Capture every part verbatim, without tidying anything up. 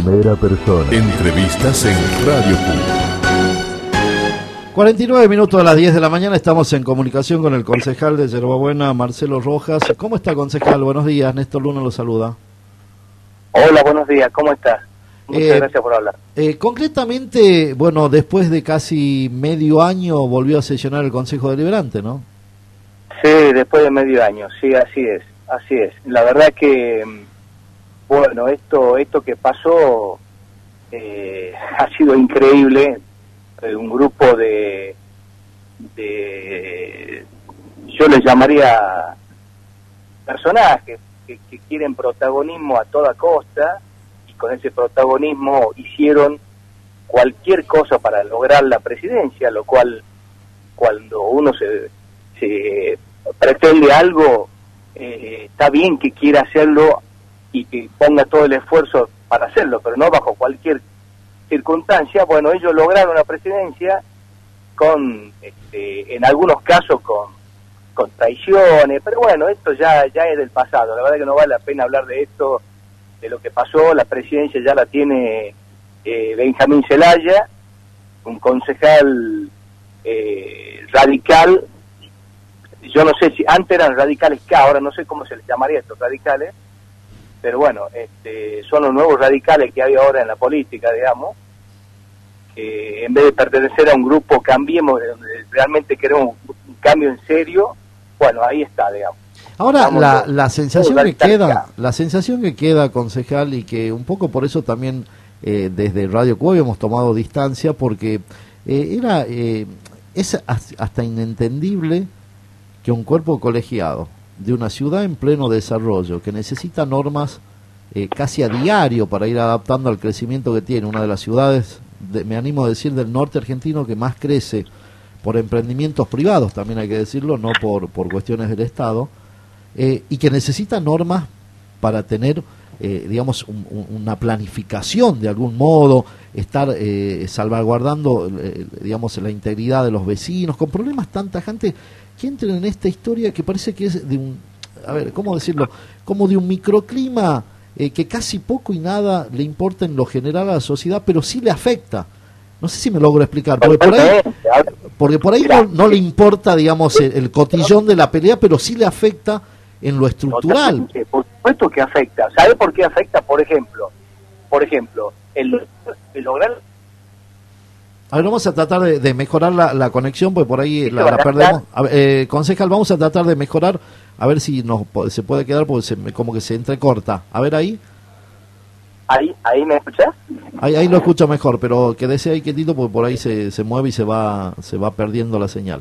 primera persona. Entrevistas en Radio Q. cuarenta y nueve minutos a las diez de la mañana, estamos en comunicación con el concejal de Yerbabuena, Marcelo Rojas. ¿Cómo está, concejal? Buenos días, Néstor Luna lo saluda. Hola, buenos días, ¿cómo estás? Muchas eh, gracias por hablar. Eh, concretamente, bueno, después de casi medio año volvió a sesionar el Consejo Deliberante, ¿no? Sí, después de medio año, sí, así es, así es. La verdad que, bueno, esto esto que pasó eh, ha sido increíble. Eh, un grupo de, de, yo les llamaría personajes que, que quieren protagonismo a toda costa, y con ese protagonismo hicieron cualquier cosa para lograr la presidencia, lo cual cuando uno se, se pretende algo, eh, está bien que quiera hacerlo y que ponga todo el esfuerzo para hacerlo, pero no bajo cualquier circunstancia. Bueno, ellos lograron la presidencia con, este, en algunos casos con, con traiciones, pero bueno, esto ya, ya es del pasado. La verdad que no vale la pena hablar de esto, de lo que pasó. La presidencia ya la tiene eh, Benjamín Zelaya, un concejal eh, radical. Yo no sé si antes eran radicales K, ahora no sé cómo se les llamaría a estos radicales, pero bueno, este, son los nuevos radicales que hay ahora en la política, digamos, que en vez de pertenecer a un grupo Cambiemos, donde realmente queremos un cambio en serio, bueno, ahí está, digamos. Ahora, la, los, la sensación que queda, la sensación que queda, concejal, y que un poco por eso también eh, desde Radio Q hemos tomado distancia, porque eh, era eh, es hasta inentendible que un cuerpo colegiado de una ciudad en pleno desarrollo, que necesita normas eh, casi a diario para ir adaptando al crecimiento que tiene, una de las ciudades, de, me animo a decir, del norte argentino que más crece por emprendimientos privados, también hay que decirlo, no por, por cuestiones del Estado, eh, y que necesita normas para tener, eh, digamos, un, un, una planificación de algún modo, estar eh, salvaguardando, eh, digamos, la integridad de los vecinos, con problemas tan tajantes que entren en esta historia que parece que es de un, a ver, ¿cómo decirlo? Como de un microclima eh, que casi poco y nada le importa en lo general a la sociedad, pero sí le afecta. No sé si me logro explicar, porque por ahí, porque por ahí no, no le importa, digamos, el, el cotillón de la pelea, pero sí le afecta en lo estructural. Por supuesto que afecta. ¿Sabe por qué afecta? Por ejemplo, por ejemplo, el, el lograr... A ver, vamos a tratar de, de mejorar la, la conexión, porque por ahí la, la perdemos. A ver, eh, concejal, vamos a tratar de mejorar, a ver si nos se puede quedar, porque se, como que se entrecorta. A ver ahí. ¿Ahí, ahí me escuchás? Ahí, ahí lo escucho mejor, pero quédese ahí quietito, porque por ahí se, se mueve y se va se va perdiendo la señal.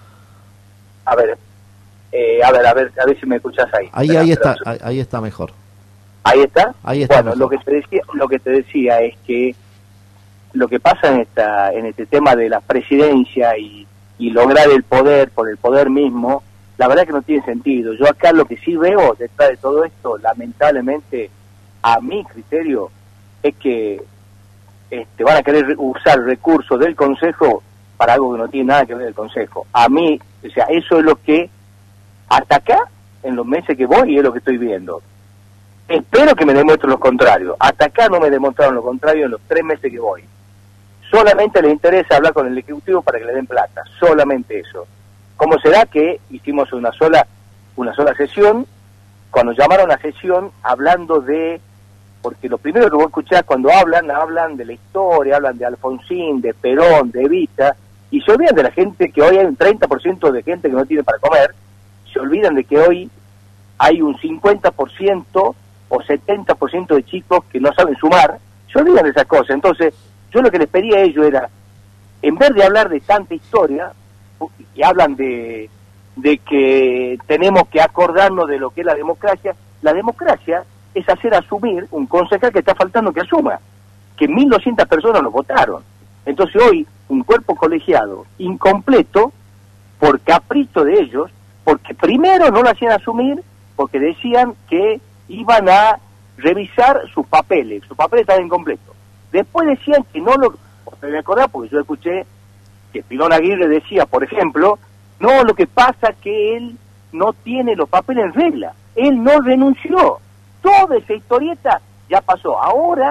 A ver, eh, a ver, a ver, a ver si me escuchás ahí. Ahí, Espera, ahí espera. está, ahí, ahí está mejor. ¿Ahí está? Ahí está bueno, mejor. lo que te decía, lo que te decía es que lo que pasa en esta en este tema de la presidencia y, y lograr el poder por el poder mismo, la verdad que no tiene sentido. Yo acá lo que sí veo detrás de todo esto, lamentablemente, a mi criterio, es que este, van a querer usar recursos del Consejo para algo que no tiene nada que ver el Consejo. A mí, o sea, eso es lo que hasta acá, en los meses que voy, es lo que estoy viendo. Espero que me demuestren lo contrario. Hasta acá no me demostraron lo contrario en los tres meses que voy. Solamente les interesa hablar con el Ejecutivo para que le den plata, solamente eso. ¿Cómo será que hicimos una sola una sola sesión? Cuando llamaron a sesión, hablando de, porque lo primero que vos escuchás cuando hablan, hablan de la historia, hablan de Alfonsín, de Perón, de Evita, y se olvidan de la gente que hoy hay un treinta por ciento de gente que no tiene para comer, se olvidan de que hoy hay un cincuenta por ciento o setenta por ciento de chicos que no saben sumar, se olvidan de esas cosas. Entonces, yo lo que les pedía a ellos era, en vez de hablar de tanta historia, y hablan de, de que tenemos que acordarnos de lo que es la democracia, la democracia es hacer asumir un concejal que está faltando que asuma, que mil doscientas personas lo votaron. Entonces hoy, un cuerpo colegiado incompleto, por capricho de ellos, porque primero no lo hacían asumir, porque decían que iban a revisar sus papeles, sus papeles estaban incompletos. Después decían que no lo... Me acordás porque yo escuché que Pilón Aguirre decía, por ejemplo, no, lo que pasa que él no tiene los papeles en regla, él no renunció. Toda esa historieta ya pasó. Ahora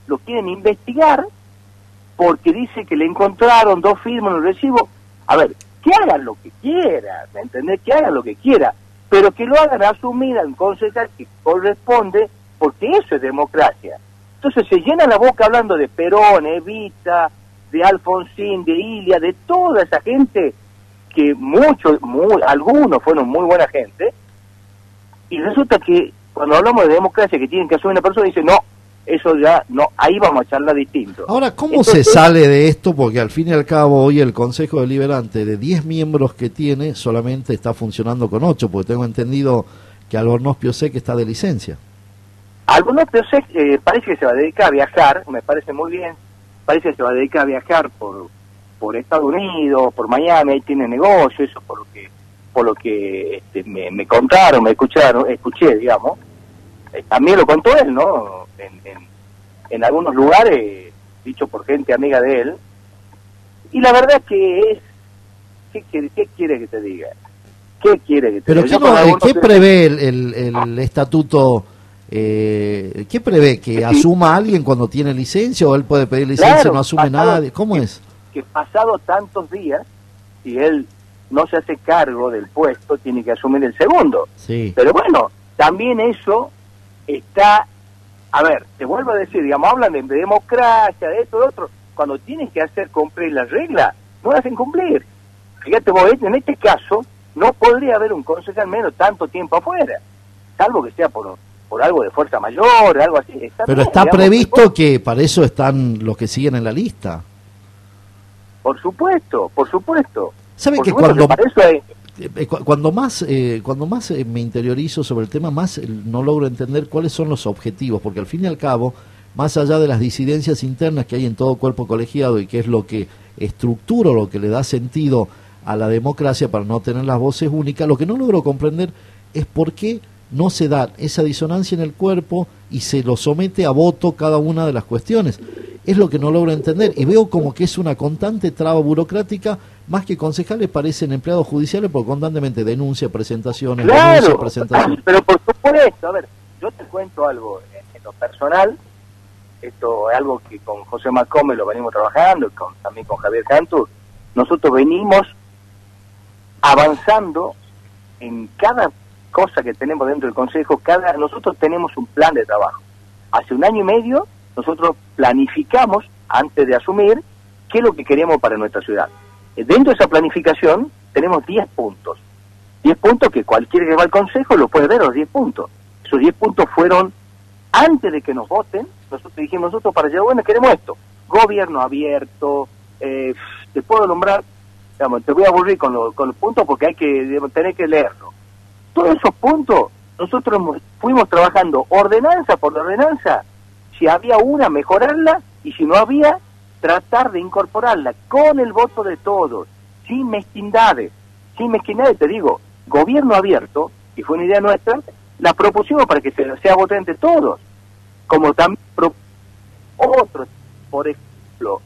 lo quieren investigar porque dice que le encontraron dos firmas en el recibo. A ver, que hagan lo que quieran, ¿me entendés? Que hagan lo que quieran, pero que lo hagan asumir al concejal que corresponde, porque eso es democracia. Entonces se llena la boca hablando de Perón, Evita, de Alfonsín, de Ilia, de toda esa gente, que muchos, muy, algunos fueron muy buena gente, y resulta que cuando hablamos de democracia que tienen que asumir una persona, dice no, eso ya, no, ahí vamos a charlar distinto. Ahora, ¿cómo Entonces, se sale de esto? Porque al fin y al cabo hoy el Consejo Deliberante de diez miembros que tiene solamente está funcionando con ocho, porque tengo entendido que Albornoz Piosek está de licencia. Albornoz Piosek eh, parece que se va a dedicar a viajar, me parece muy bien, parece que se va a dedicar a viajar por por Estados Unidos, por Miami, ahí tiene negocio, eso por lo que por lo que este, me, me contaron, me escucharon, escuché, digamos. Eh, también lo contó él, ¿no? En, en, en algunos lugares, dicho por gente amiga de él. Y la verdad que es, ¿qué quiere, qué quiere que te diga? ¿Qué quiere que te Pero diga? ¿qué, no, ¿qué prevé el, el, el estatuto? Eh, ¿Qué prevé? ¿Que sí. asuma alguien cuando tiene licencia o él puede pedir licencia y claro, no asume pasado, nadie? ¿Cómo que, es? Que pasado tantos días, si él no se hace cargo del puesto, tiene que asumir el segundo. Sí. Pero bueno, también eso está, a ver, te vuelvo a decir, digamos, hablan de, de democracia, de esto, de otro, cuando tienes que hacer cumplir las reglas, no las hacen cumplir. Fíjate vos, en este caso, no podría haber un concejal menos tanto tiempo afuera, salvo que sea por, por algo de fuerza mayor, algo así. Está Pero bien, está digamos, previsto mejor. Que para eso están los que siguen en la lista. Por supuesto, por supuesto. ¿Sabe por que supuesto cuando... que para eso hay... Cuando más eh, cuando más eh, me interiorizo sobre el tema, más eh, no logro entender cuáles son los objetivos, porque al fin y al cabo, más allá de las disidencias internas que hay en todo cuerpo colegiado y que es lo que estructura, lo que le da sentido a la democracia para no tener las voces únicas, lo que no logro comprender es por qué no se da esa disonancia en el cuerpo y se lo somete a voto cada una de las cuestiones. Es lo que no logro entender y veo como que es una constante traba burocrática. Más que concejales parecen empleados judiciales porque constantemente denuncia, presentaciones, claro, denuncia, presentaciones. Pero por supuesto, a ver, yo te cuento algo en, en lo personal, esto es algo que con José Macome lo venimos trabajando, con, también con Javier Cantur, nosotros venimos avanzando en cada cosa que tenemos dentro del Consejo, cada nosotros tenemos un plan de trabajo. Hace un año y medio nosotros planificamos, antes de asumir, qué es lo que queremos para nuestra ciudad. Dentro de esa planificación tenemos diez puntos. diez puntos que cualquiera que va al Consejo lo puede ver, los diez puntos. Esos diez puntos fueron, antes de que nos voten, nosotros dijimos, nosotros para llegar, bueno, queremos esto. Gobierno abierto, eh, te puedo nombrar, digamos, te voy a aburrir con, lo, con los puntos porque hay que digamos, tener que leerlo. Todos esos puntos, nosotros fuimos trabajando ordenanza por ordenanza, si había una, mejorarla, y si no había, tratar de incorporarla con el voto de todos, sin mezquindades, sin mezquindades, te digo, gobierno abierto, y fue una idea nuestra, la propusimos para que sea, sea voto entre todos, como también pro, otros, por ejemplo,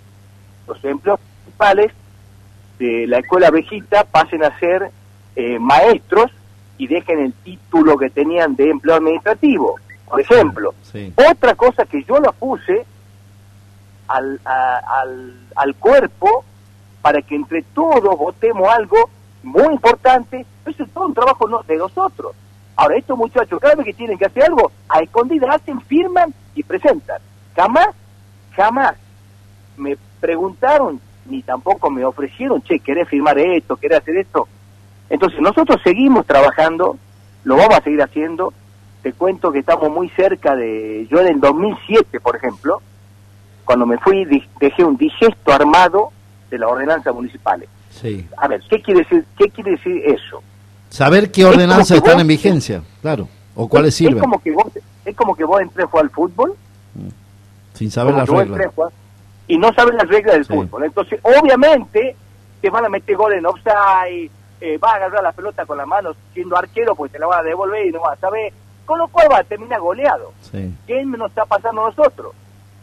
los empleos principales de la escuela Vejita pasen a ser eh, maestros y dejen el título que tenían de empleo administrativo, por ejemplo. Sí. Otra cosa que yo la puse al, a, al, al cuerpo para que entre todos votemos algo muy importante. Eso es todo un trabajo no, de nosotros. Ahora, estos muchachos, cada vez que tienen que hacer algo, a escondidas hacen, firman y presentan. Jamás, jamás me preguntaron, ni tampoco me ofrecieron, che, ¿querés firmar esto? ¿Querés hacer esto? Entonces, nosotros seguimos trabajando, lo vamos a seguir haciendo. Te cuento que estamos muy cerca de... Yo en el dos mil siete, por ejemplo, cuando me fui, dejé un digesto armado de las ordenanzas municipales. Sí. A ver, ¿qué quiere decir, qué quiere decir eso? Saber qué ordenanzas están vos, en vigencia, claro, o cuáles sirven. Es como que vos, es como que vos entrés a jugar al fútbol, sin saber las reglas. Jugar, y no sabes las reglas del sí. fútbol. Entonces, obviamente, te van a meter gol en offside, eh, vas a agarrar la pelota con la mano siendo arquero, pues te la van a devolver y no vas a saber. Con lo cual va a terminar goleado. Sí. ¿Qué nos está pasando a nosotros?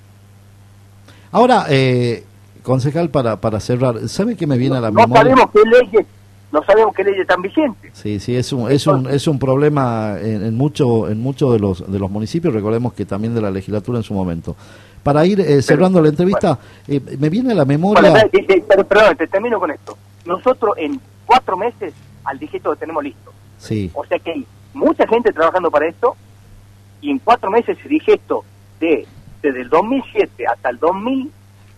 Ahora, eh, concejal, para para cerrar, ¿sabe qué me viene no, a la no memoria? Sabemos qué leyes, no sabemos qué leyes están vigentes. Sí, sí, es un es un es un problema en, en mucho en muchos de los de los municipios. Recordemos que también de la legislatura en su momento. para ir eh, cerrando pero, la entrevista, bueno. eh, me viene a la memoria... Bueno, pero, pero, perdón, te termino con esto. Nosotros en cuatro meses al digesto lo tenemos listo. Sí. O sea que hay mucha gente trabajando para esto, y en cuatro meses el digesto de, desde el dos mil siete hasta el dos mil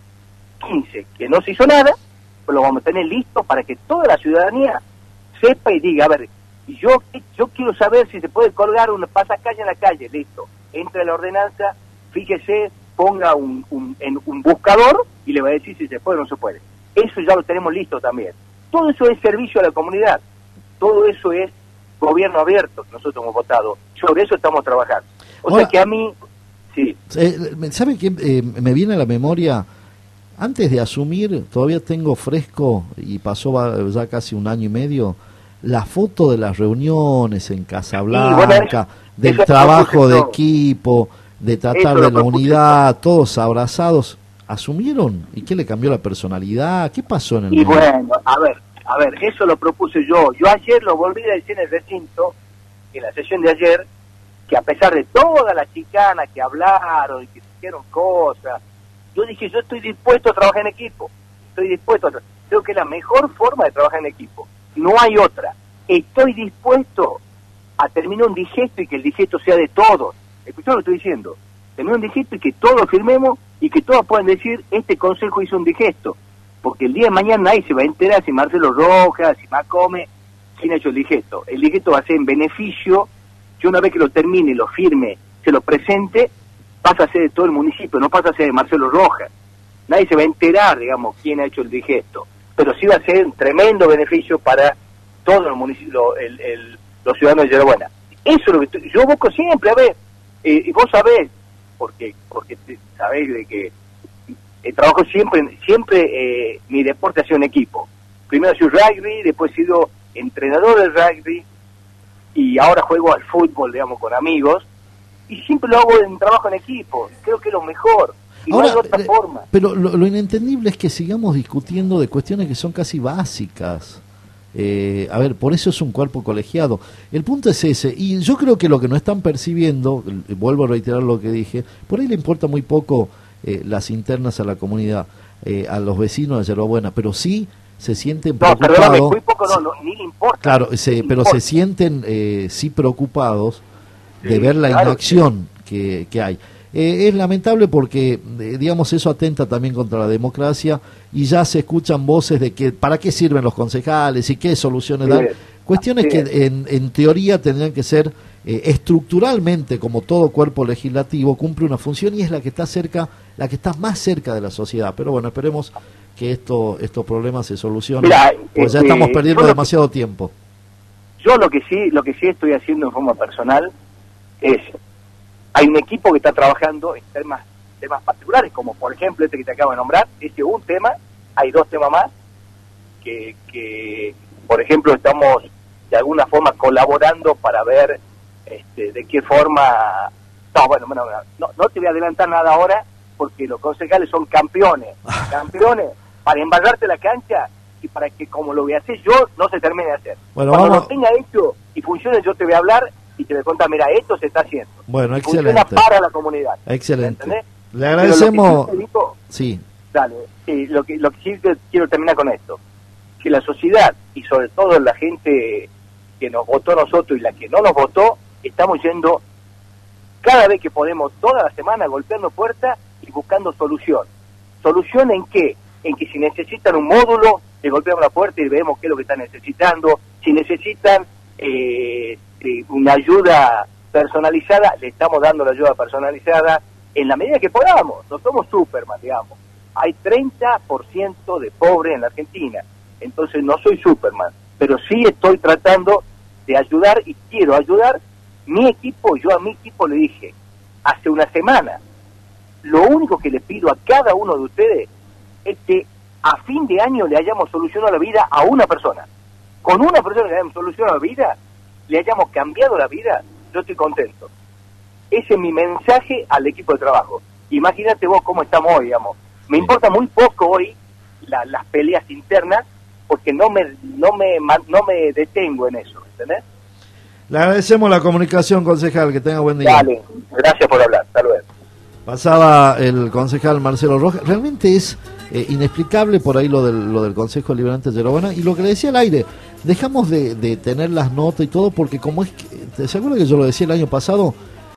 quince, que no se hizo nada, pues lo vamos a tener listo para que toda la ciudadanía sepa y diga, a ver, yo yo quiero saber si se puede colgar una pasacalle en la calle, listo, entre a la ordenanza, fíjese, ponga un, un, en un buscador y le va a decir si se puede o no se puede. Eso ya lo tenemos listo también. Todo eso es servicio a la comunidad, todo eso es gobierno abierto que nosotros hemos votado, sobre eso estamos trabajando. O Ahora, sea que a mí, sí. Eh, ¿Sabe qué? Eh, me viene a la memoria, antes de asumir, todavía tengo fresco, y pasó ya casi un año y medio, la foto de las reuniones en Casablanca, sí, bueno, eso, del eso trabajo de equipo, de tratar de la unidad, todos abrazados. ¿Asumieron? ¿Y qué le cambió la personalidad? ¿Qué pasó en el Y momento? Bueno, a ver, a ver, eso lo propuse yo. Yo ayer lo volví a decir en el recinto, en la sesión de ayer, que a pesar de todas las chicanas que hablaron y que dijeron cosas, yo dije, yo estoy dispuesto a trabajar en equipo. Estoy dispuesto a tra- Creo que es la mejor forma de trabajar en equipo. No hay otra. Estoy dispuesto a terminar un digesto y que el digesto sea de todos. ¿Escuchó lo que estoy diciendo? Terminar un digesto y que todos firmemos y que todos puedan decir, este consejo hizo un digesto. Porque el día de mañana nadie se va a enterar si Marcelo Rojas, si Macome, quién ha hecho el digesto. El digesto va a ser en beneficio, yo una vez que lo termine, lo firme, se lo presente, pasa a ser de todo el municipio, no pasa a ser de Marcelo Rojas. Nadie se va a enterar, digamos, quién ha hecho el digesto. Pero sí va a ser un tremendo beneficio para todos los municipios, el, el, los ciudadanos de Yerba Buena. Eso es lo que estoy, yo busco siempre, a ver, eh, y vos sabés, porque porque sabés de que eh, trabajo siempre, siempre eh, mi deporte ha sido en equipo. Primero he sido rugby, después he sido entrenador del rugby, y ahora juego al fútbol, digamos, con amigos, y siempre lo hago en trabajo en equipo, creo que es lo mejor. Y ahora, no hay otra eh, forma. Pero lo, lo inentendible es que sigamos discutiendo de cuestiones que son casi básicas. Eh, a ver, por eso es un cuerpo colegiado. El punto es ese, y yo creo que lo que no están percibiendo, vuelvo a reiterar lo que dije, por ahí le importa muy poco eh, las internas a la comunidad, eh, a los vecinos de Yerba Buena, pero sí se sienten no, preocupados. Perdóname, muy poco no, no, ni le importa. Claro, se, pero importa. se sienten eh, sí preocupados de sí, ver la claro, inacción sí. que, que hay. Eh, es lamentable porque, eh, digamos, eso atenta también contra la democracia y ya se escuchan voces de que para qué sirven los concejales y qué soluciones dan. Cuestiones que en, en teoría tendrían que ser eh, estructuralmente, como todo cuerpo legislativo, cumple una función y es la que está cerca, la que está más cerca de la sociedad. Pero bueno, esperemos que esto, estos problemas se solucionen, Mirá, pues ya este, estamos perdiendo demasiado que, tiempo. Yo lo que sí, lo que sí estoy haciendo en forma personal es, hay un equipo que está trabajando en temas, temas particulares, como por ejemplo este que te acabo de nombrar, este es un tema, hay dos temas más, que, que por ejemplo estamos de alguna forma colaborando para ver este, de qué forma, no, bueno, bueno no, no te voy a adelantar nada ahora, porque los concejales son campeones, campeones, para embarrarte la cancha y para que como lo voy a hacer yo, no se termine de hacer. Bueno, Cuando vamos... lo tenga hecho y funcione, yo te voy a hablar y te voy a contar, mira, esto se está haciendo. Bueno, excelente. Funciona para la comunidad. Excelente. ¿Entendés? Le agradecemos. Sí, digo, sí. Dale, sí, lo que, lo que sí quiero terminar con esto, que la sociedad y sobre todo la gente que nos votó a nosotros y la que no nos votó, estamos yendo cada vez que podemos, toda la semana, golpeando puertas y buscando solución. ¿Solución en qué? En que si necesitan un módulo, le golpeamos la puerta y vemos qué es lo que están necesitando. Si necesitan eh, eh, una ayuda personalizada, le estamos dando la ayuda personalizada en la medida que podamos. No somos Superman, digamos. Hay treinta por ciento de pobres en la Argentina, entonces no soy Superman, pero sí estoy tratando de ayudar y quiero ayudar. Mi equipo, yo a mi equipo le dije hace una semana, lo único que le pido a cada uno de ustedes es que a fin de año le hayamos solucionado la vida a una persona. Con una persona que le hayamos solucionado la vida, le hayamos cambiado la vida, yo estoy contento. Ese es mi mensaje al equipo de trabajo. Imagínate vos cómo estamos hoy, digamos. Me importa muy poco hoy la, las peleas internas, porque no me, no me, no me detengo en eso, ¿entendés? Le agradecemos la comunicación, concejal, que tenga buen día. Dale, gracias por hablar, hasta luego. Pasaba el concejal Marcelo Rojas. Realmente es eh, inexplicable por ahí lo del, lo del Consejo Liberante de Yerobana. Y lo que le decía al aire, dejamos de, de tener las notas y todo, porque como es que, ¿se acuerda que yo lo decía el año pasado?